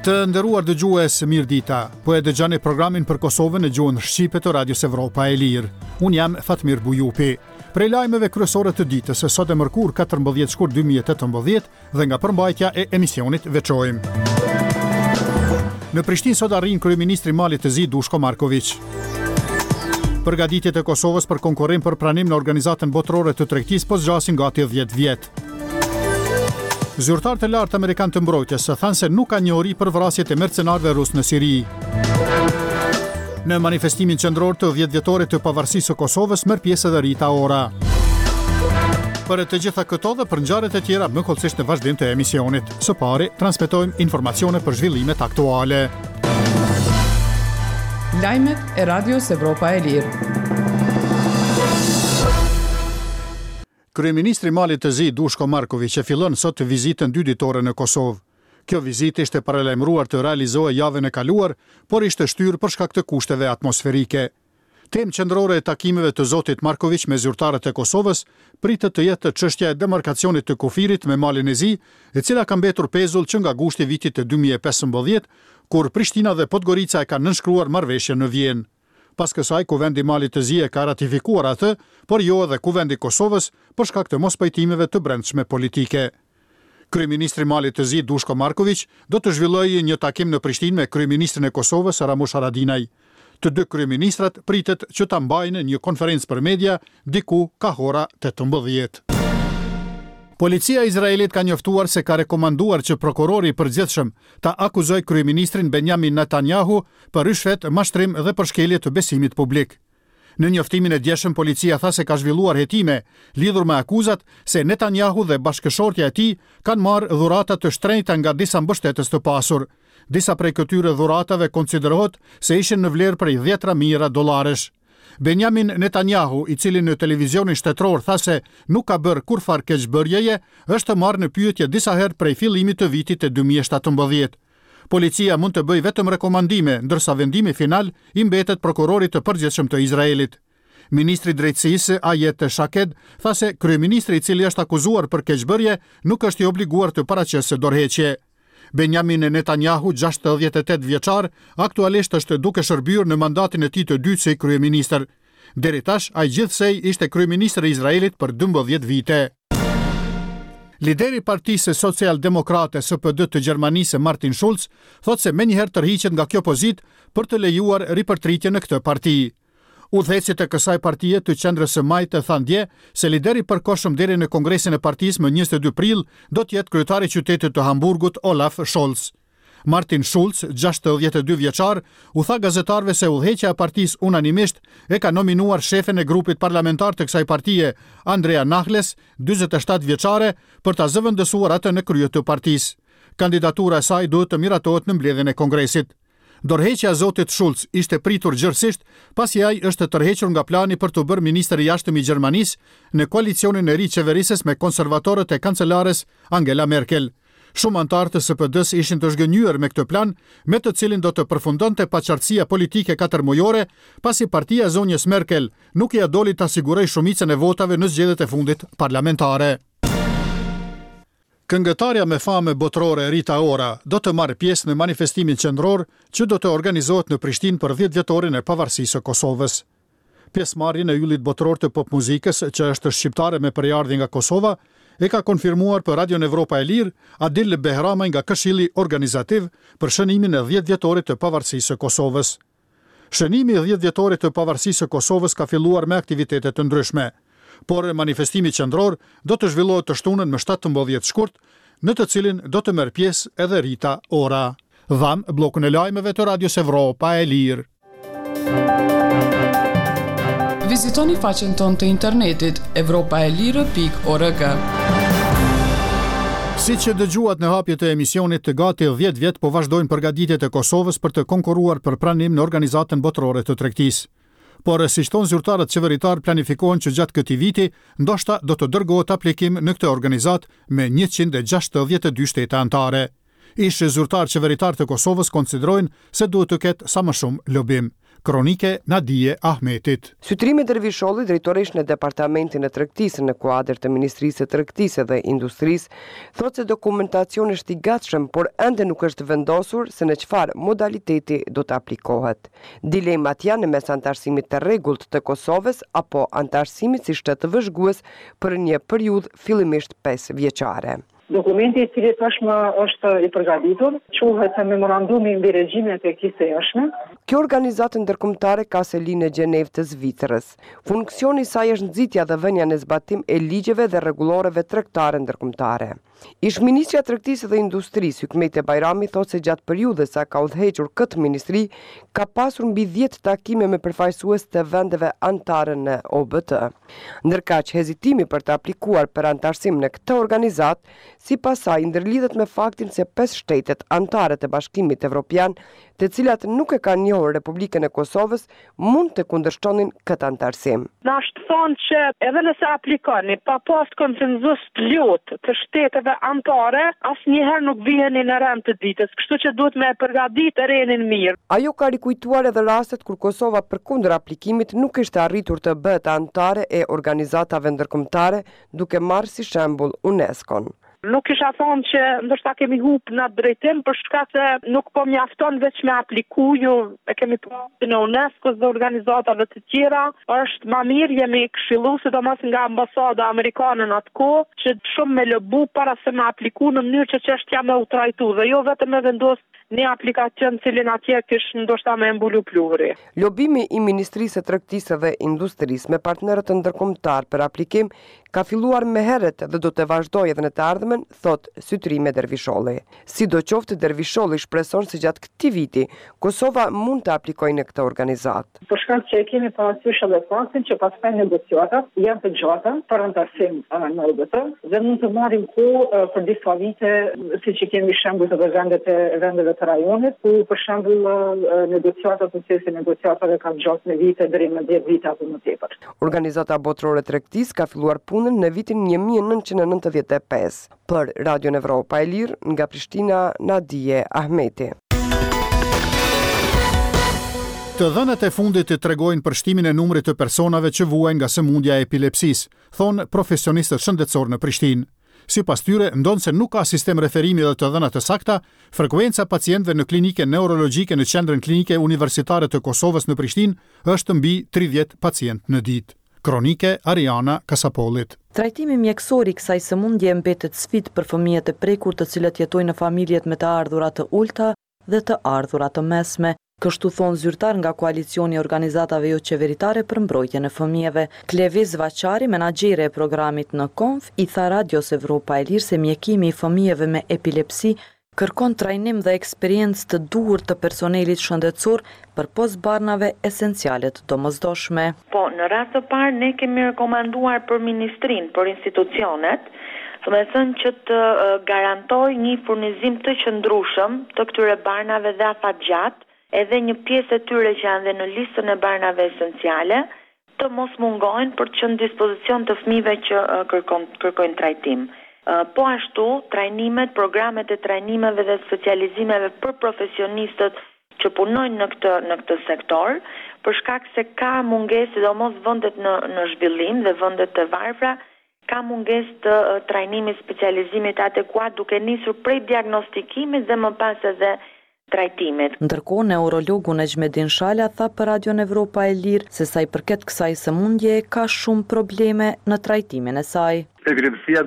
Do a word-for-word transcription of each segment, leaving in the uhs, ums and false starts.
Të nderuar dëgjues, mirëdita. Po e dëgjoni programin për Kosovën në gjuhën shqipe të Radios Evropa e Lirë. Unë jam Fatmir Bujupi. Prej lajmeve kryesore të ditës, sot e mërkur katërmbëdhjetë shkurt dy mijë e tetëmbëdhjetë dhe nga përmbajtja e emisionit veçojmë. Në Prishtinë sot arrin kryeministri i Malit të Zi Dushko Marković. Përgatitjet e Kosovës për konkurrim për pranim në organizatën botërore të tregtisë po zgjasin gati dhjetë vjet. Zyrtarët e lartë amerikanë të mbrojtjes thanë se nuk ka njohuri për vrasjet e mercenarëve rusë në Siri. Në manifestimin qendror të dhjetë vjetorit të pavarësisë së Kosovës merr pjesë edhe Rita Ora. Për të gjitha këto dhe për ngjarjet e tjera më kollësisht në vazhdim të emisionit. Së pari transmetojmë informacione për zhvillimet aktuale. Lajmet e Radios Evropa e Lirë. Kryeministri i Malit të Zi Dushko Marković e fillon sot vizitën dy ditore në Kosovë. Kjo vizitë ishte paralajmëruar të realizohej javën e kaluar, por ishte shtyrë për shkak të kushteve atmosferike. Temë qendrore e takimeve të zotit Marković me zyrtarët e Kosovës pritet të jetë çështja e demarkacionit të kufirit me Malin e Zi, e cila ka mbetur pezull që nga gushti i vitit të dy mijë e pesëmbëdhjetë, kur Prishtina dhe Podgorica e kanë nënshkruar marrëveshjen në Vjenë. Pas kësaj, kuvendi Malit të Zi e ka ratifikuar atë, por jo edhe kuvendi Kosovës për shkak të mospajtimeve të brendshme politike. Kryeministri i Malit të Zi Dushko Marković do të zhvillojë një takim në Prishtinë me kryeministrin e Kosovës Ramush Haradinaj. Të dy kryeministrat pritet që ta mbajnë një konferencë për media diku ka ora tetëmbëdhjetë. Policia e Izraelit ka njoftuar se ka rekomanduar që prokurori i përgjithshëm ta akuzojë kryeministrin Benjamin Netanyahu për rishfet, mashtrim dhe përshkelje të besimit publik. Në njoftimin e djeshëm, policia tha se ka zhvilluar hetime lidhur me akuzat se Netanyahu dhe bashkëshortja e tij kanë marrë dhurata të shtrenjta nga disa mbështetës të pasur. Disa prej këtyre dhuratave konsiderohet se ishin në vlerë prej dhjetra mijëra dollaresh. Benjamin Netanyahu, i cili në televizionin shtetëror tha se nuk ka bërë kurfar keqbërjeje, është marrë në pyetje disa herë prej fillimit të vitit të dy mijë e shtatëmbëdhjetë. Policia mund të bëjë vetëm rekomandime, ndërsa vendimi final i mbetet prokurorit të përgjithshëm të Izraelit. Ministri i Drejtësisë Ayet Shaked tha se kryeministri i cili është akuzuar për keqbërje nuk është i obliguar të paraqesë dorëheqje. Benjamin Netanyahu, gjashtëdhjetë e tetë vjeçar, aktualisht është duke shërbyer në mandatin e tij të dytë si kryeministër. Deri tash ai gjithsej ishte kryeministri i Izraelit për dymbëdhjetë vite. Lideri i Partisë Social-Demokrate S P D të Gjermanisë Martin Schulz thotë se menjëherë tërhiqet nga kjo pozitë për të lejuar ripërtritje në këtë parti. Udhëhecit e kësaj partie të qendrës së majtë thanë dje se lideri i përkohshëm deri në kongresin e partisë më njëzet e dy prill do të jetë kryetari i qytetit të Hamburgut Olaf Scholz. Martin Schulz, gjashtëdhjetë e dy vjeçar, u tha gazetarëve se udhëheqja e partisë unanimisht e ka nominuar shefen e grupit parlamentar të kësaj partie, Andrea Nahles, dyzet e shtatë vjeçare, për ta zëvendësuar atë në krye të partisë. Kandidatura e saj duhet të miratohet në mbledhjen e kongresit. Dorëheqja e zotit Schulz ishte pritur gjërësisht pasi ai është tërhequr nga plani për të bërë ministër i jashtëm i Gjermanisë në koalicionin e ri qeverisës me konservatorët e kancelares Angela Merkel. Shumë anëtarë të S P D-s ishin të zhgënjur me këtë plan, me të cilin do të përfundonte paqartësia politike katërmujore, pasi partia e zonjës Merkel nuk ia doli ta sigurojë shumicën e votave në zgjedhjet e fundit parlamentare. Këngëtarja me famë botërore Rita Ora do të marrë pjesë në manifestimin qendror që do të organizohet në Prishtinë për dhjetë vjetorin e pavarësisë së Kosovës. Pjesëmarrjen e yllit botëror të pop muzikës, që është shqiptare me përjardhje nga Kosova, e ka konfirmuar për Radion Evropa e Lirë Adil Behramaj nga Këshilli Organizativ për shënimin e dhjetë vjetorit të pavarësisë së Kosovës. Shënimi i dhjetë vjetorit të pavarësisë së Kosovës ka filluar me aktivitete të ndryshme, por manifestimi qendror do të zhvillohet të shtunën më shtatëmbëdhjetë shkurt, në të cilin do të merr pjesë edhe Rita Ora. Dham bllokun e lajmeve të Radios Evropa e Lirë. Vizitoni faqen tonë të internetit evropaelire pikë org. Siç e dëgjuat në hapje të emisionit, të gati dhjetë vjet po vazhdojnë përgatitjet e Kosovës për të konkurruar për pranim në organizatën botërore të tregtisë. Por si thon zyrtarët qeveritar, planifikohen që gjatë këtij viti ndoshta do të dërgohet aplikim në këtë organizat me njëqind e gjashtëdhjetë e dy shtete anëtare. Ish zyrtar qeveritar të Kosovës konsiderojnë se duhet të ketë sa më shumë lobim. Kronike Nadije Ahmetit. Sytrimi Dervisholli, drejtoresh në Departamentin e Tregtisë në kuadër të Ministrisë së Tregtisë dhe Industrisë, thotë se dokumentacioni është i gatshëm, por ende nuk është vendosur se në çfarë modaliteti do të aplikohet. Dilemat janë në mes antarësimit të rregullt të Kosovës apo antarësimit si shtet vëzhgues për një periudhë fillimisht pesë vjeçare. Dokumenti i cili tashmë është i përgatitur quhet Memorandumi mbi regjimin e tregtisë së jashtme. Kjo organizatë ndërkombëtare ka selinë në Gjenevë të Zvicrës. Funksioni i saj është nxitja dhe vënia në zbatim e ligjeve dhe rregulloreve tregtare ndërkombëtare. Ish-ministrja e Tregtisë dhe Industrisë Hykmete Bajrami thotë se gjatë periudhës sa ka udhëhequr këtë ministri, ka pasur mbi dhjetë takime me përfaqësues të vendeve anëtare në O B T. Ndërkaq hezitimi për të aplikuar për antarësim në këtë organizatë, sipas saj ndërlidhet me faktin se pesë shtetet anëtare të Bashkimit Evropian, të cilat nuk e kanë njohur Republikën e Kosovës, mund të kundërshtonin këtë antarësim. Na është thonë që edhe nëse aplikoni pa pas konsenzus të plot të shteteve anëtare, asnjëherë nuk viheni në rend të ditës, kështu që duhet me përgatitur terrenin mirë. Ajo ka rikujtuar edhe rastet kur Kosova përkundër aplikimit nuk ishte arritur të bëhet anëtare e organizatave ndërkombëtare, duke marrë si shembull UNESCO-n. Nuk isha thonë që ndoshta kemi hub në atë drejtim për shkak se nuk po mjafton veç me apliku, ju e kemi pasur në UNESCO dhe organizatave të tjera, është më mirë jemi këshillu sidomos nga ambasada amerikane në atë kohë që shumë me lëbu para se me apliku në mënyrë që çështja me u trajtu dhe jo vetëm me vendos një aplikacion cilin atje kish ndoshta me mbulu pluri. Lobimi i Ministrisë së Tregtisë dhe Industrisë me partnerët ndërkombëtar për aplikim ka filluar më herët dhe do të vazhdojë edhe në të ardhmen, thot Sytrimi Dervisholli. Sidoqoftë Dervisholli shpreson se gjatë këtij viti Kosova mund të aplikojë në këtë organizatë. Për shkak që e kemi parasysh edhe faktin që pas kësaj negociatat janë të gjata për antarësim në O B T dhe mund të marrim kohë për disa vite, siç i kemi shembull të vendet e vendeve të rajonit, ku për shembull negociatat procesi negociatave kanë gjatë në vite deri në dhjetë vite apo më tepër. Organizata botërore e tregtisë ka filluar punën në vitin një mijë nëntëqind e nëntëdhjetë e pesë. Për Radio Evropa e Lirë, nga Prishtina, Nadije Ahmeti. Të dhënat e fundit të tregojnë për shtimin e numrit të personave që vuajnë nga sëmundja e epilepsisë, thonë profesionistët shëndetësor në Prishtinë. Sipas tyre, ndonë se nuk ka sistem referimi dhe të dhënat të sakta, frekuenca pacientëve në klinike neurologjike në Qendrën Klinike Universitare të Kosovës në Prishtinë është mbi tridhjetë pacient në ditë. Kronike Ariana Kasapolit. Trajtimi mjekësor i kësaj sëmundje mbetet sfidë për fëmijët e prekur të cilët jetojnë në familjet me të ardhurat të ulta dhe të ardhurat të mesme. Kështu thonë zyrtar nga koalicioni i organizatave jo qeveritare për mbrojtjen e fëmijëve. Kleviz Vaçari, menaxhere e programit në Konf, i tha Radios Evropa e Lirë se mjekimi i fëmijëve me epilepsi kërkon trajnim dhe eksperiencë të duhur të personelit shëndetësor për posbarnave esenciale të domosdoshme. Po, në rast të parë ne kemi rekomanduar për ministrinë, për institucionet, do të thënë që të garantoj një furnizim të qëndrueshëm të këtyre barnave dhe afatgjat, edhe një pjesë e tyre që janë dhe në listën e barnave esenciale, të mos mungojnë për të qenë në dispozicion të fëmijëve që kërkon, kërkojnë trajtim. Po ashtu, trajnimet, programet e trajnimeve dhe specializimeve për profesionistët që punojnë në këtë në këtë sektor, për shkak se ka mungesë, sidomos vendet në në zhvillim dhe vendet të varfra, ka mungesë të trajnimit, specializimit adekuat, duke nisur prej diagnostikimit dhe më pas edhe trajtimit. Ndërkohë, neurologu Nejmedin Shala tha për Radion Evropa e Lirë se sa i përket kësaj sëmundje ka shumë probleme në trajtimin e saj. Epilepsia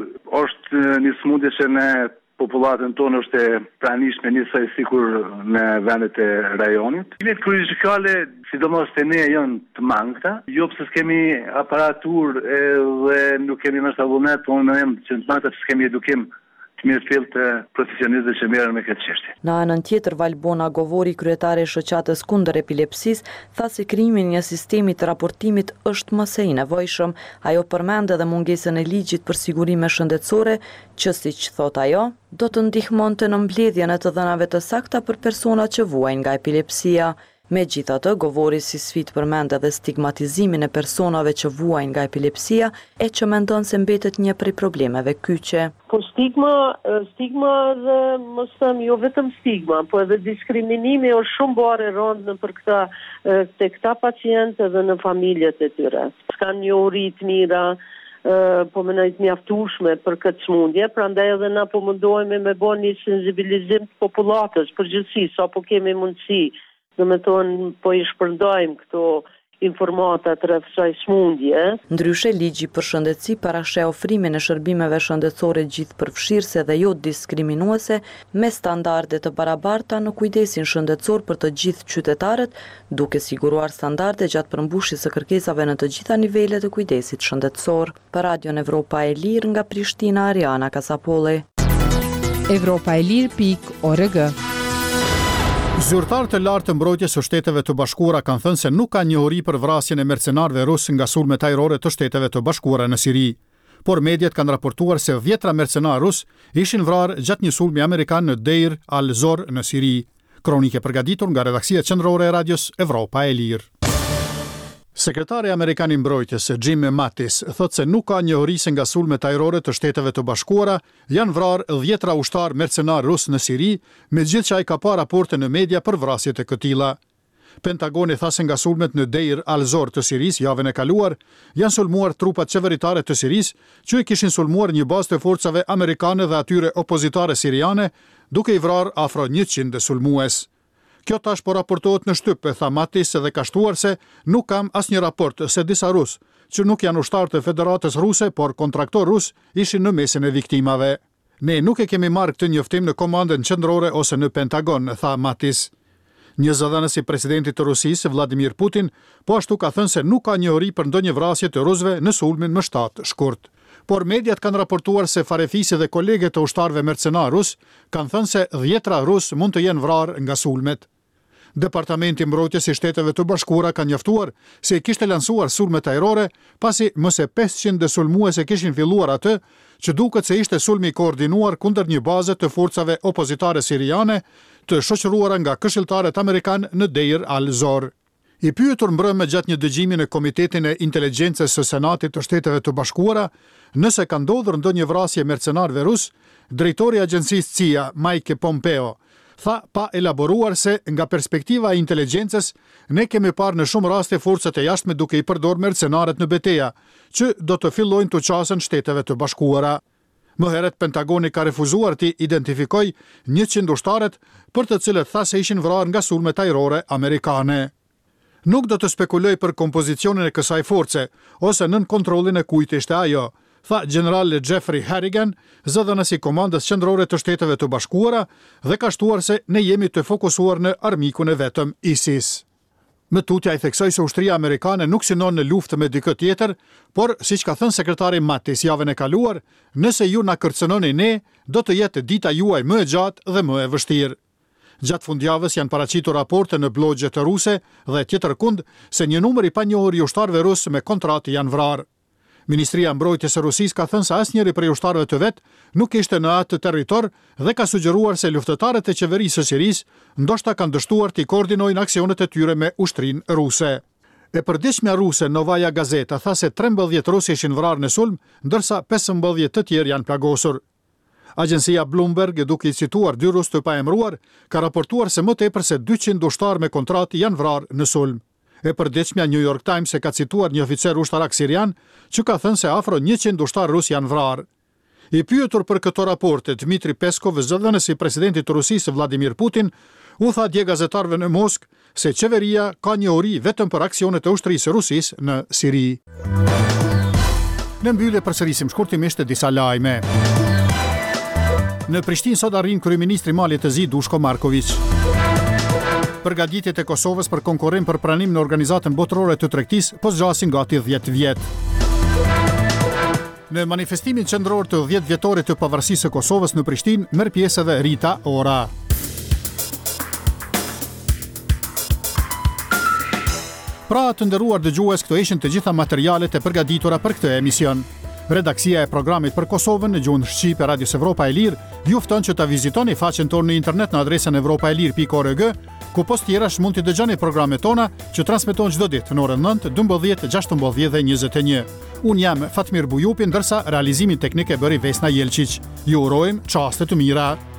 është një sëmundje që në popullatën tonë është e pranishme njësoj sikur në vendet e rajonit. Linet kirurgjikale, sidomos të ne janë të mangëta, jo pse s'kemi aparatur dhe nuk kemi mështavullnet, po në emë që në të mangëta që s'kemi edukim të mirë fill të profesionistëve që merren me këtë çështje. Në anën tjetër, Valbona Govori, kryetare e shoqatës kundër epilepsisë, tha se krijimi i një sistemi të raportimit është më së i nevojshëm. Ajo përmend edhe mungesën e ligjit për sigurime shëndetësore, që siç thot ajo, do të ndihmonte në mbledhjen e të dhënave të sakta për persona që vuajnë nga epilepsia. Megjithatë, govori si sfidë përmend edhe stigmatizimin e personave që vuajnë nga epilepsia e që mendon se mbetet një prej problemeve kyçe. Po stigma, stigma dhe mos them jo vetëm stigma, po edhe diskriminimi është shumë bërë rënd në për këta te këta pacientë dhe në familjet e tyre. S'kan një uri të mira, po më nëjtë mjaftueshme për këtë smundje, prandaj edhe na po mundohemi me bërë një sensibilizim të populatës përgjithësi, sa po kemi mundësi. Do me thonë, po i shpërndajmë këto informatat rreth kësaj smundje. Ndryshe, ligji për shëndetësi parasheh ofrimin e shërbimeve shëndetësore gjithëpërfshirëse dhe jo diskriminuese me standarde të barabarta në kujdesin shëndetësor për të gjithë qytetarët, duke siguruar standarde gjatë përmbushjes së kërkesave në të gjitha nivelet e kujdesit shëndetësor. Për Radion Evropa e Lirë nga Prishtina, Ariana Kasapolli. evropa e lirë pikë org. Zyrtarët e lartë të mbrojtjes së Shteteve të Bashkuara kanë thënë se nuk ka njohuri për vrasjen e mercenarëve rusë nga sulmet ajrore të Shteteve të Bashkuara në Siri. Por mediat kanë raportuar se dhjetra mercenarë rusë ishin vrarë gjatë një sulmi amerikan në Deir al-Zor në Siri. Kronike përgatitur nga redaksia qendrore e radios Evropa e Lirë. Sekretari Amerikan i Mbrojtjes Jim Mattis thot se nuk ka njohuri se nga sulmet ajrore të Shteteve të Bashkuara janë vrarë dhjetra ushtar mercenar rus në Siri, megjithëse ai ka pa raporte në media për vrasjet e këtilla. Pentagoni tha se nga sulmet në Deir al-Zor të Siris javën e kaluar janë sulmuar trupat qeveritare të Siris, që i kishin sulmuar një bazë të forcave amerikane dhe atyre opozitare siriane, duke i vrarë afro njëqind sulmues. Kjo tash po raportohet në shtyp, tha Mattis, dhe ka shtuar se nuk kam asnjë raport se disa rus, që nuk janë ushtarë të Federatës Ruse, por kontraktor rus, ishin në mesin e viktimave. Ne nuk e kemi marrë këtë njoftim në komandën qendrore ose në Pentagon, tha Mattis. Një zëdhënës i presidentit të Rusisë, Vladimir Putin, po ashtu ka thënë se nuk ka njohuri për ndonjë vrasje të rusëve në sulmin më shtatë shkurt. Por mediat kanë raportuar se farefisi dhe kolege të ushtarëve mercenar rus kanë thënë se dhjetra rus mund të jenë vrarë nga sulmet. Departamenti i Mbrojtjes i Shteteve të Bashkuara ka njoftuar se kishte lansuar sulmet ajrore pasi më së pesëqind sulmuese kishin filluar atë, që duket se ishte sulmi koordinuar kundër një baze të forcave opozitare siriane të shoqëruara nga këshilltarët amerikan në Deir al-Zor. I pyetur mbrëmë gjatë një dëgjimi në Komitetin e Inteligjencës së Senatit të Shteteve të Bashkuara nëse ka ndodhur ndonjë vrasje mercenarëve rus, drejtori i agjencisë C I A, Mike Pompeo, tha pa elaboruar se nga perspektiva e inteligjencës ne kemi parë në shumë raste forcat e jashtme duke i përdorur mercenarët në betejë, që do të fillojnë të qasen Shteteve të Bashkuara. Më herët Pentagoni ka refuzuar të identifikojë njëqind ushtarët për të cilët tha se ishin vrarë nga sulmet ajrore amerikane. Nuk do të spekuloj për kompozicionin e kësaj force ose nën kontrollin e kujt ishte ajo, tha general Jeffrey Harrigan, zëdhënës i komandës qendrore të Shteteve të Bashkuara, dhe ka shtuar se ne jemi të fokusuar në armikun e vetëm ISIS. Më tutja i theksoi se ushtria amerikane nuk synon në luftë me dikë tjetër, por siç ka thënë sekretari Mattis javën e kaluar, nëse ju na kërcënoni ne, do të jetë dita juaj më e gjatë dhe më e vështirë. Gjatë fundjavës janë paraqitur raporte në blogjet ruse dhe tjetërkund se një numër i panjohur i ushtarëve rus me kontratë janë vrarë. Ministria e Mbrojtjes së Rusisë ka thënë se asnjëri prej ushtarëve të vet nuk ishte në atë territor dhe ka sugjeruar se luftëtarët e qeverisë së Sirisë ndoshta kanë dështuar të koordinojnë aksionet e tyre me ushtrinë ruse. E përditshmja ruse Novaya Gazeta tha se trembëdhjetë rusë ishin vrarë në sulm, ndërsa pesëmbëdhjetë të tjerë janë plagosur. Agjencia Bloomberg, duke i cituar dy rusë të paemëruar, ka raportuar se më tepër se dyqind ushtarë me kontratë janë vrarë në sulm. E përditshmja New York Times e ka cituar një oficer ushtarak sirian që ka thënë se afro njëqind ushtarë rus janë vrarë. I pyetur për këto raporte, Dmitri Peskov, zëdhënës i presidentit të Rusisë Vladimir Putin, u tha dje gazetarëve në Moskë se qeveria ka njohuri vetëm për aksionet e ushtrisë së Rusisë në Siri. Në mbyllje përsërisim shkurtimisht disa lajme. Në Prishtinë sot arrin kryeministri i Malit të Zi Dushko Marković. Përgatitjet e Kosovës për konkurrim për pranim në organizatën botërore të tregtisë po zgjasin gati dhjetë vjet. Në manifestimin qendror të dhjetë vjetorit të pavarësisë së Kosovës në Prishtinë merr pjesë edhe Rita Ora. Pra të nderuar dëgjues, këto ishin të gjitha materialet e përgatitura për këtë emision. Redaksia e programit për Kosovën në gjuhën shqipe e Radios Evropa e Lirë ju fton që ta vizitoni faqen tonë në internet në adresën evropaelir pikë org, ku post tjerash mund të dëgjoni programet tona që transmeton çdo ditë në orën nëntë, dymbëdhjetë, gjashtëmbëdhjetë dhe njëzet e një. Unë jam Fatmir Bujupi, ndërsa realizimin teknik e bëri Vesna Jelqiç. Ju urojmë çaste të mira.